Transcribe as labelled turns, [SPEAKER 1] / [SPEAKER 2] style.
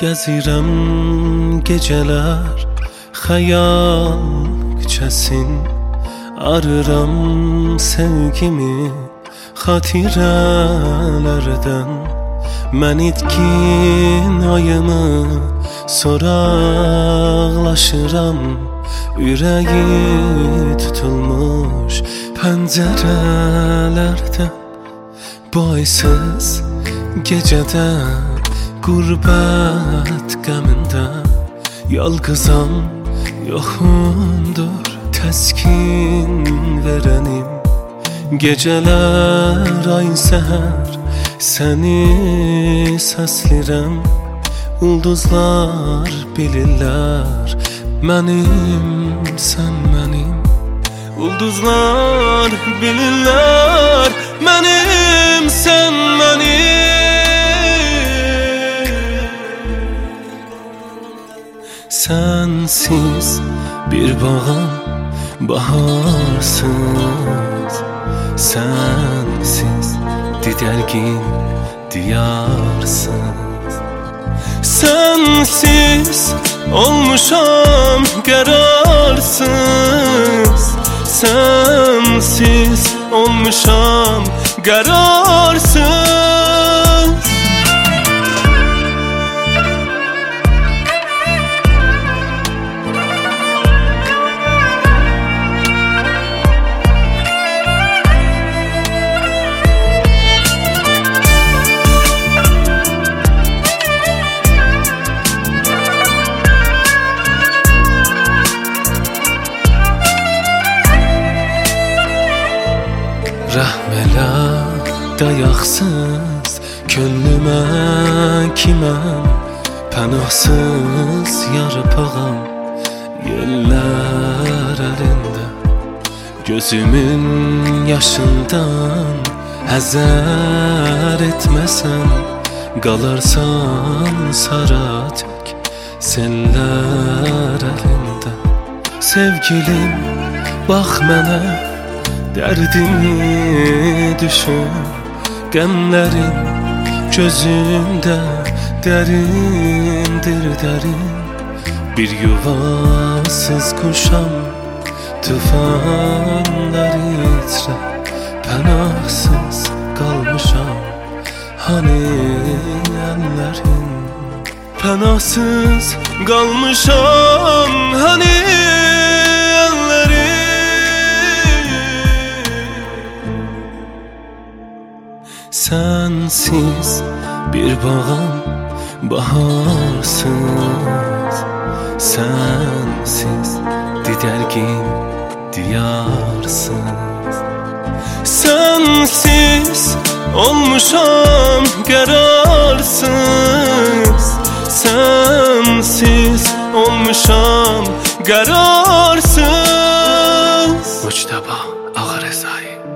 [SPEAKER 1] Gəzirəm gecələr xəyal küçəsin, arıram sevgimi xatirələrdən. Mən itkin ayımı soraqlaşıram, ürəyi tutulmuş pəncərələrdən. Bu aysız gecədə qürbət qəmində yalqızam, yoxumdur təskin verənim. Gecələr ayın səhər səni səslirəm, ulduzlar bilirlər mənim, sən mənim. Ulduzlar bilirlər mənim, sən mənim. Sensiz bir bağam baharsız, sensiz didərgin diyarsız. Sensiz olmuşam qərarsız, sensiz olmuşam qərarsız. Rəhm elə dayaqsız könlümə ki mən pənahsız yarpağam yellər əlində. Gözümün yaşından həzər etməsən, qalarsan sara tək sellər əlində. Sevgilim, bax mənə, dərdimi düşün, qəmlərin gözündə dərindir dərin. Bir yuvasız quşam, tufanlar içrə pənahsız qalmışam. Hani əllərin, pənahsız qalmışam, hani əllərin. Sensiz bir bağam baharsız, sensiz didərgin diyarsız. Sensiz olmuşam qərarsız, sensiz olmuşam qərarsız. Muçtaba Ağarezai.